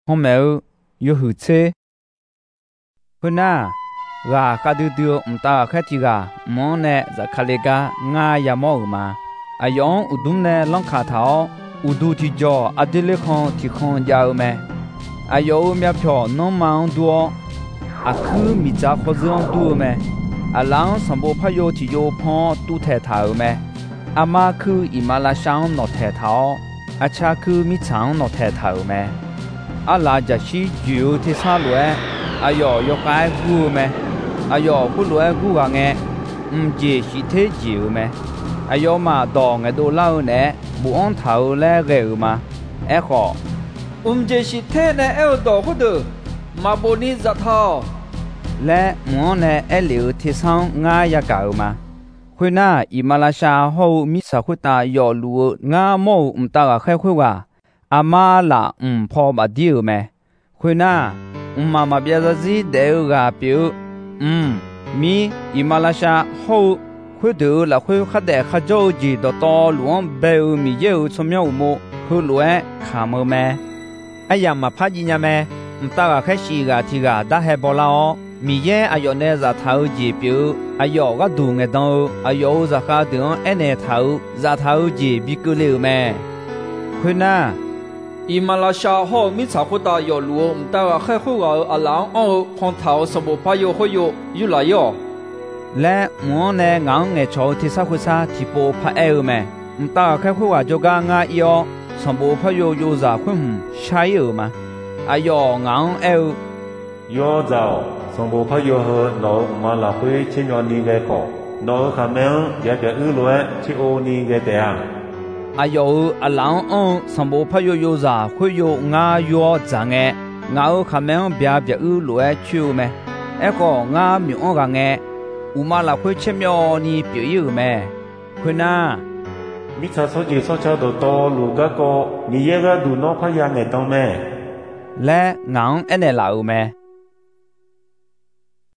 后面有后车。后那个卡丢丢大开提个，莫呢在卡里个俺也冇嘛，用乌冬呢啷卡头，乌冬提着这里看提看要没，有咩票能忙多，去米扎或者多没，啷上部朋友提有胖多抬头没，妈去伊马拉乡拿抬头，车去米厂拿抬头没，拉就是就提上路。有该股没？不来股个呢？这是太久没？有嘛到我都老呢，不按头来个嘛？好， 这是太呢要到不得，嘛不你这套。 来，我呢留提上俺也搞嘛。会那伊马拉下后米查会打要路，俺冇大个开会个，妈啦跑嘛丢没？会那。妈妈别着急得个表，米伊马拉下后回头了会喝得喝酒记到道路白米有出苗木后路看么没？呀嘛怕人家没？大个开始个提个大海包了哦，米也有那热头记表，有个肚个刀，有热下头那头热头记比个了没？会呢？ 伊马拉下好米查会打要路，大个开会个人看头什么朋友会有来哟。 来，我呢硬朝提啥会啥提波拍没？大个开会个就讲俺要什么朋友有啥会下有嘛？硬要走什么朋友和老马拉会亲热你个口，老他们也别来去欧你个的啊。 有人什么朋友有啥会有俺要咋个？俺他们别来去没？个俺没个俺，我马拉会亲热你别有没？会哪？ 米查手机手抄到多路个你也个都拿快样个当没？ 来，俺那老没？